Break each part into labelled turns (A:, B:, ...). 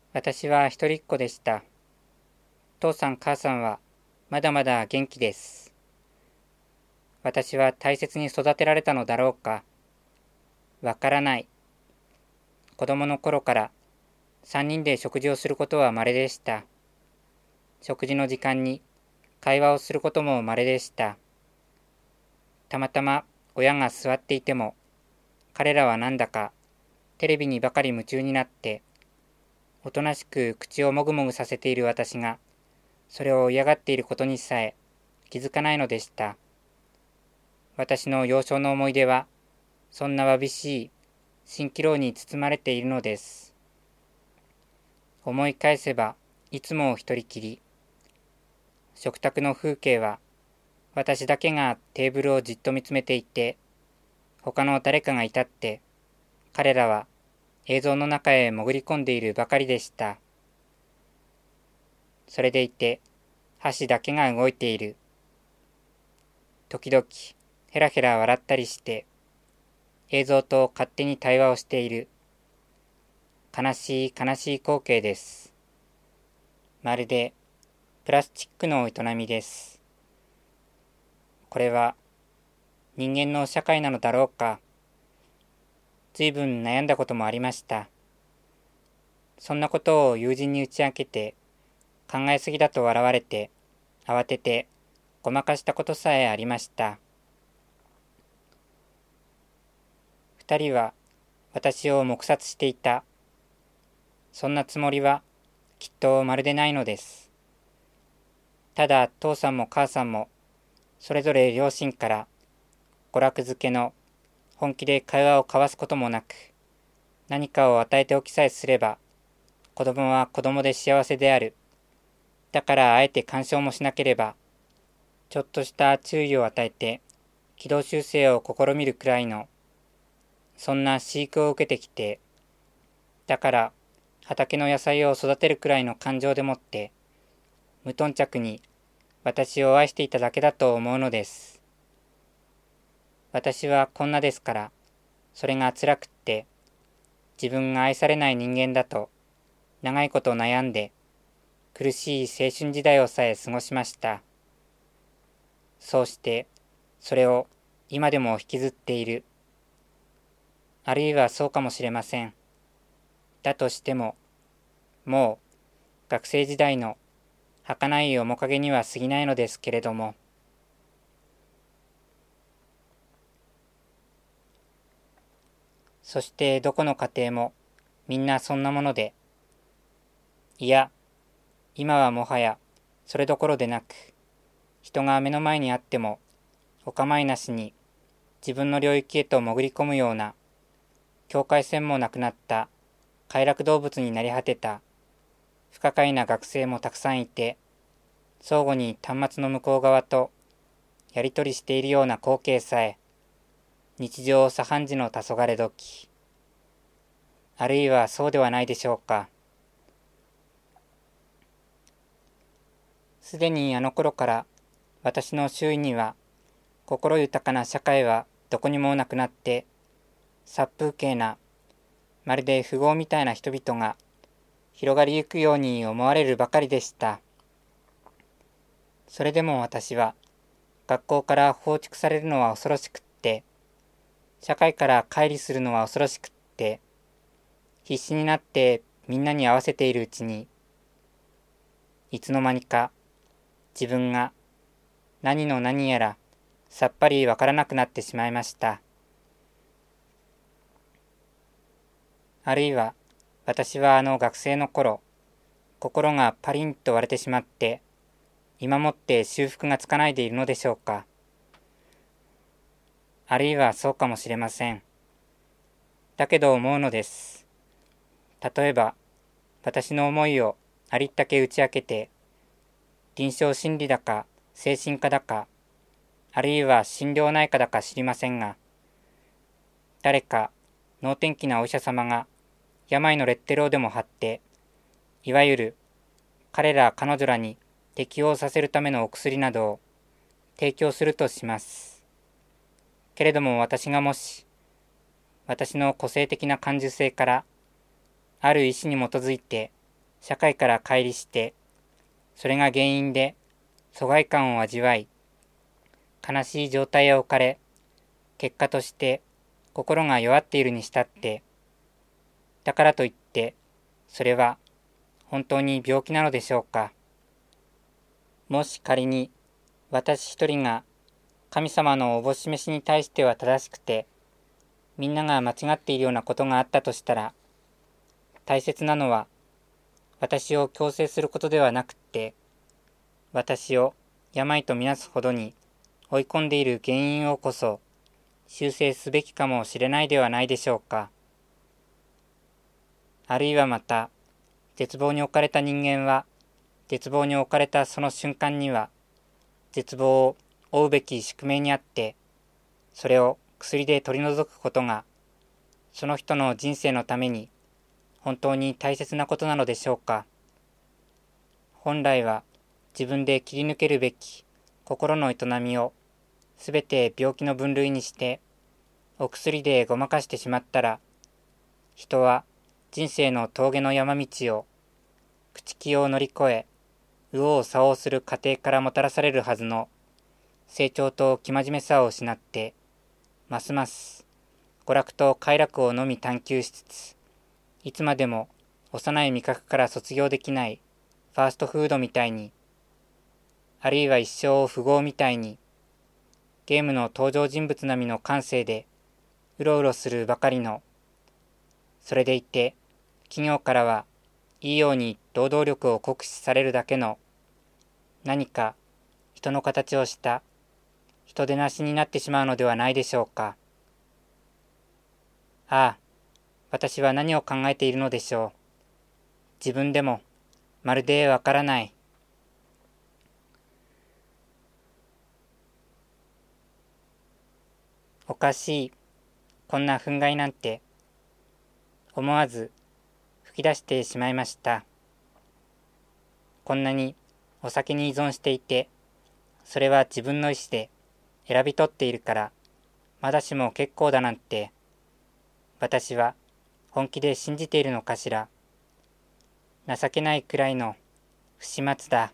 A: 私は一人っ子でした。父さん母さんはまだまだ元気です。私は大切に育てられたのだろうか。わからない。子供の頃から三人で食事をすることは稀でした。食事の時間に会話をすることも稀でした。たまたま親が座っていても、彼らはなんだかテレビにばかり夢中になって、おとなしく口をもぐもぐさせている私が、それを嫌がっていることにさえ気づかないのでした。私の幼少の思い出は、そんなわびしい蜃気楼に包まれているのです。思い返せば、いつも一人きり。食卓の風景は、私だけがテーブルをじっと見つめていて、他の誰かがいたって、彼らは映像の中へ潜り込んでいるばかりでした。それでいて、箸だけが動いている。時々、ヘラヘラ笑ったりして、映像と勝手に対話をしている。悲しい悲しい光景です。まるでプラスチックの営みです。これは人間の社会なのだろうか。随分悩んだこともありました。そんなことを友人に打ち明けて、考えすぎだと笑われて、慌ててごまかしたことさえありました。二人は私を黙殺していた。そんなつもりはきっとまるでないのです。ただ父さんも母さんもそれぞれ両親から娯楽づけの本気で会話を交わすこともなく、何かを与えておきさえすれば、子供は子供で幸せである。だからあえて干渉もしなければ、ちょっとした注意を与えて軌道修正を試みるくらいの、そんな飼育を受けてきて、だから畑の野菜を育てるくらいの感情でもって、無頓着に私を愛していただけだと思うのです。私はこんなですから、それが辛くって、自分が愛されない人間だと、長いこと悩んで、苦しい青春時代をさえ過ごしました。そうして、それを今でも引きずっている。あるいはそうかもしれません。だとしても、もう学生時代の儚い面影には過ぎないのですけれども、そしてどこの家庭もみんなそんなもので、いや、今はもはやそれどころでなく、人が目の前にあってもお構いなしに自分の領域へと潜り込むような、境界線もなくなった快楽動物になり果てた不可解な学生もたくさんいて、相互に端末の向こう側とやりとりしているような光景さえ、日常茶飯事の黄昏時、あるいはそうではないでしょうか。すでにあの頃から私の周囲には心豊かな社会はどこにもなくなって、殺風景なまるで富豪みたいな人々が広がりゆくように思われるばかりでした。それでも私は学校から放逐されるのは恐ろしくって、社会から乖離するのは恐ろしくって、必死になってみんなに合わせているうちに、いつの間にか自分が何の何やらさっぱりわからなくなってしまいました。あるいは私はあの学生の頃、心がパリンと割れてしまって、今もって修復がつかないでいるのでしょうか。あるいはそうかもしれません。だけど思うのです。例えば、私の思いをありったけ打ち明けて、臨床心理だか精神科だか、あるいは心療内科だか知りませんが、誰か能天気なお医者様が病のレッテルをでも貼って、いわゆる彼ら彼女らに適応させるためのお薬などを提供するとします。けれども私がもし、私の個性的な感受性から、ある意思に基づいて社会から乖離して、それが原因で疎外感を味わい、悲しい状態へ置かれ、結果として心が弱っているにしたって、だからといって、それは本当に病気なのでしょうか。もし仮に私一人が神様のおぼし飯に対しては正しくて、みんなが間違っているようなことがあったとしたら、大切なのは私を強制することではなくって、私を病とみなすほどに追い込んでいる原因をこそ修正すべきかもしれないではないでしょうか。あるいはまた、絶望に置かれた人間は、絶望に置かれたその瞬間には、絶望を負うべき宿命にあって、それを薬で取り除くことが、その人の人生のために本当に大切なことなのでしょうか。本来は自分で切り抜けるべき心の営みをすべて病気の分類にしてお薬でごまかしてしまったら、人は人生の峠の山道を朽木を乗り越え右往左往する過程からもたらされるはずの成長と生真面目さを失って、ますます娯楽と快楽をのみ探求しつつ、いつまでも幼い味覚から卒業できないファーストフードみたいに、あるいは一生を富豪みたいに、ゲームの登場人物並みの感性でうろうろするばかりの、それでいて企業からはいいように労働力を酷使されるだけの何か人の形をした人でなしになってしまうのではないでしょうか。ああ、私は何を考えているのでしょう。自分でもまるでわからない。おかしい、こんな憤慨なんて、思わず吹き出してしまいました。こんなにお酒に依存していて、それは自分の意思で選び取っているから、まだしも結構だなんて、私は本気で信じているのかしら。情けないくらいの不始末だ。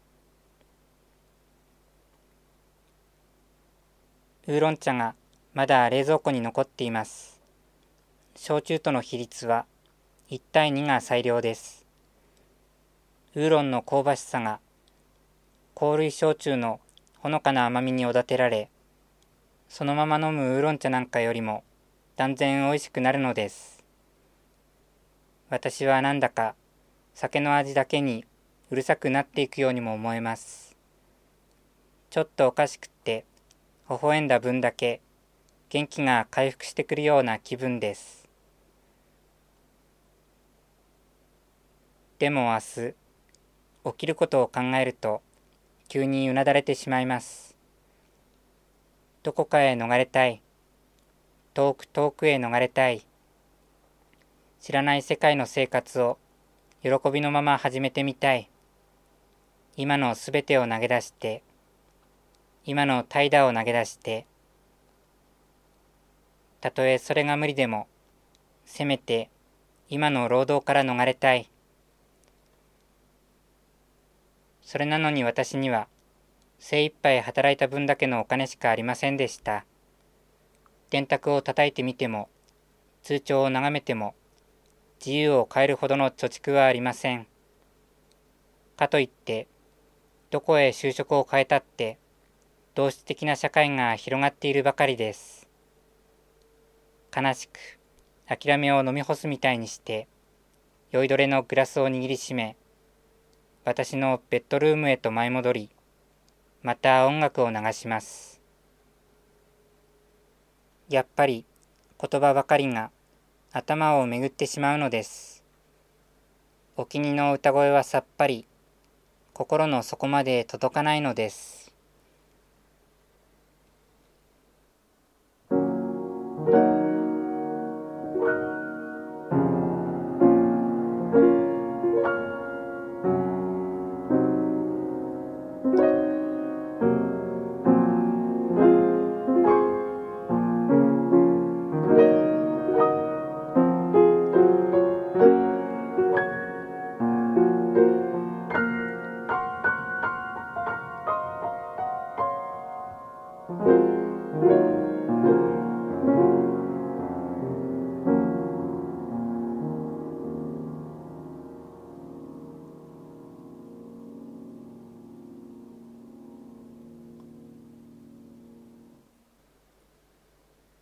A: ウーロン茶がまだ冷蔵庫に残っています。焼酎との比率は1対2が最良です。ウーロンの香ばしさが香類焼酎のほのかな甘みにおだてられ、そのまま飲むウーロン茶なんかよりも断然美味しくなるのです。私はなんだか酒の味だけにうるさくなっていくようにも思えます。ちょっとおかしくって微笑んだ分だけ元気が回復してくるような気分です。でも明日起きることを考えると急にうなだれてしまいます。どこかへ逃れたい。遠く遠くへ逃れたい。知らない世界の生活を喜びのまま始めてみたい。今のすべてを投げ出して、今の怠惰を投げ出して、たとえそれが無理でも、せめて今の労働から逃れたい。それなのに私には精一杯働いた分だけのお金しかありませんでした。電卓を叩いてみても、通帳を眺めても、自由を変えるほどの貯蓄はありません。かといって、どこへ就職を変えたって、同質的な社会が広がっているばかりです。悲しく、諦めを飲み干すみたいにして、酔いどれのグラスを握りしめ、私のベッドルームへと舞い戻り、また音楽を流します。やっぱり言葉ばかりが頭を巡ってしまうのです。お気に入りの歌声はさっぱり心の底まで届かないのです。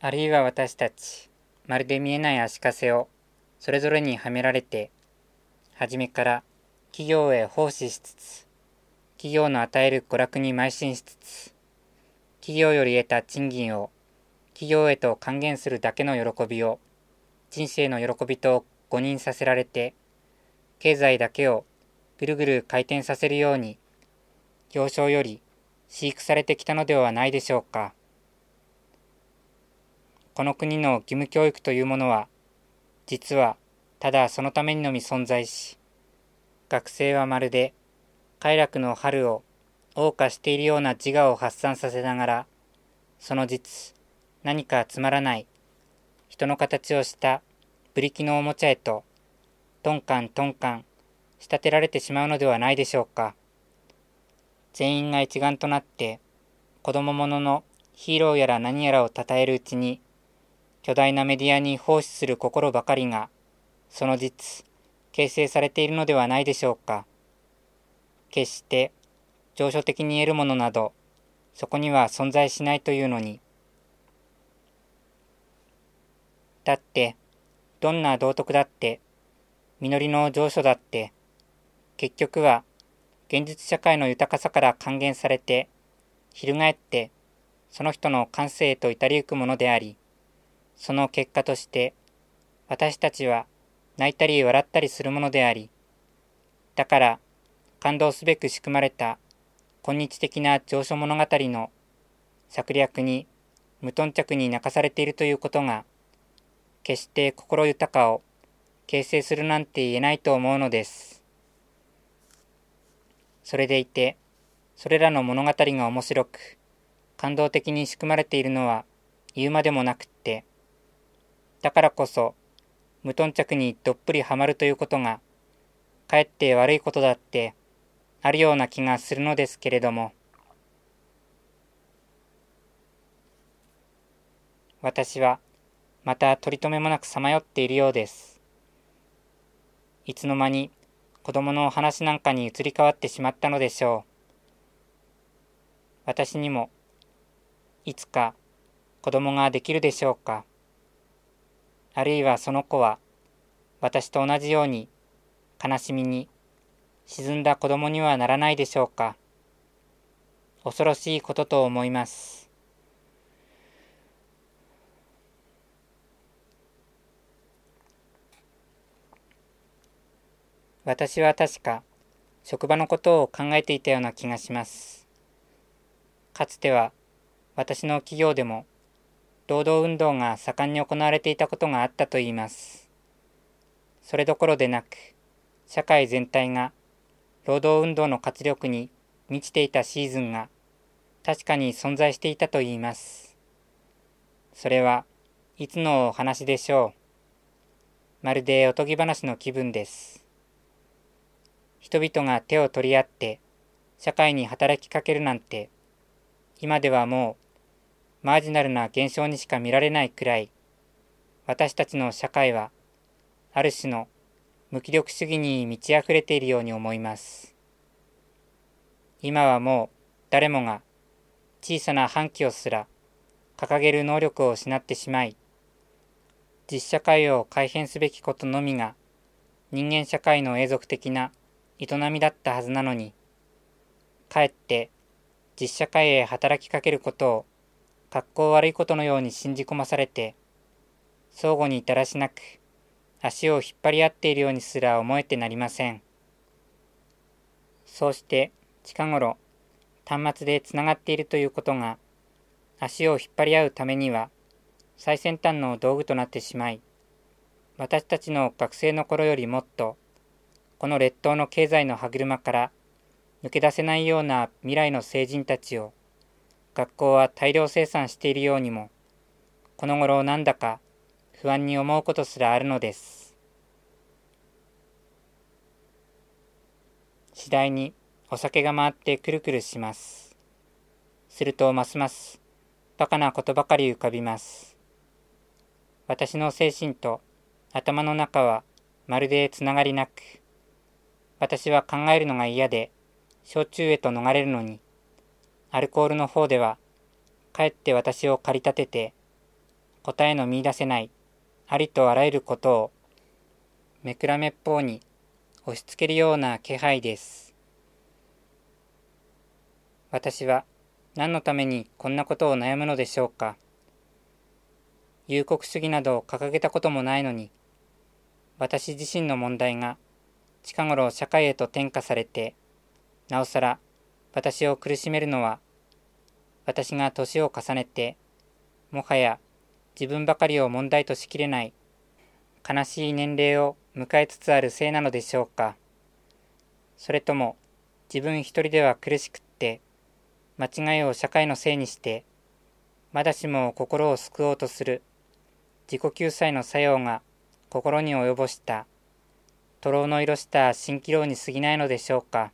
A: あるいは私たち、まるで見えない足かせをそれぞれにはめられて、初めから企業へ奉仕しつつ、企業の与える娯楽に邁進しつつ、企業より得た賃金を企業へと還元するだけの喜びを、人生の喜びと誤認させられて、経済だけをぐるぐる回転させるように、行商より飼育されてきたのではないでしょうか。この国の義務教育というものは、実はただそのためにのみ存在し、学生はまるで快楽の春を謳歌しているような自我を発散させながら、その実、何かつまらない人の形をしたブリキのおもちゃへとトンカントンカン仕立てられてしまうのではないでしょうか。全員が一丸となって子供もののヒーローやら何やらを称えるうちに、巨大なメディアに奉仕する心ばかりがその実形成されているのではないでしょうか。決して情緒的に得るものなどそこには存在しないというのに。だってどんな道徳だって実りの上書だって結局は現実社会の豊かさから還元されて翻ってその人の感性へと至りゆくものであり、その結果として私たちは泣いたり笑ったりするものであり、だから感動すべく仕組まれた今日的な上書物語の策略に無頓着に泣かされているということが、決して心豊かを形成するなんて言えないと思うのです。それでいて、それらの物語が面白く、感動的に仕組まれているのは言うまでもなくって、だからこそ無頓着にどっぷりはまるということが、かえって悪いことだってあるような気がするのですけれども、私はまた取り留めもなくさまよっているようです。いつの間に子供の話なんかに移り変わってしまったのでしょう。私にもいつか子供ができるでしょうか。あるいはその子は私と同じように悲しみに沈んだ子供にはならないでしょうか。恐ろしいことと思います。私は確か職場のことを考えていたような気がします。かつては私の企業でも労働運動が盛んに行われていたことがあったといいます。それどころでなく、社会全体が労働運動の活力に満ちていたシーズンが確かに存在していたといいます。それはいつのお話でしょう。まるでおとぎ話の気分です。人々が手を取り合って社会に働きかけるなんて、今ではもうマージナルな現象にしか見られないくらい、私たちの社会はある種の無気力主義に満ち溢れているように思います。今はもう誰もが小さな反旗をすら掲げる能力を失ってしまい、実社会を改変すべきことのみが人間社会の永続的な営みだったはずなのに、かえって実社会へ働きかけることを格好悪いことのように信じ込まされて、相互にだらしなく足を引っ張り合っているようにすら思えてなりません。そうして近頃端末でつながっているということが、足を引っ張り合うためには最先端の道具となってしまい、私たちの学生の頃よりもっとこの列島の経済の歯車から抜け出せないような未来の成人たちを学校は大量生産しているようにも、この頃なんだか不安に思うことすらあるのです。次第にお酒が回ってくるくるします。するとますますバカなことばかり浮かびます。私の精神と頭の中はまるでつながりなく、私は考えるのが嫌で焼酎へと逃れるのに、アルコールの方ではかえって私を駆り立てて、 答えの見出せないありとあらゆることをめくらめっぽうに押し付けるような気配です。私は何のためにこんなことを悩むのでしょうか。有国主義などを掲げたこともないのに、私自身の問題が近頃社会へと転嫁されて、なおさら私を苦しめるのは、私が年を重ねて、もはや自分ばかりを問題としきれない悲しい年齢を迎えつつあるせいなのでしょうか。それとも自分一人では苦しくって間違いを社会のせいにしてまだしも心を救おうとする自己救済の作用が心に及ぼした徒労の色した蜃気楼に過ぎないのでしょうか。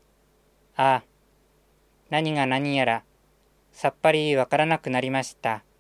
A: ああ、何が何やらさっぱりわからなくなりました。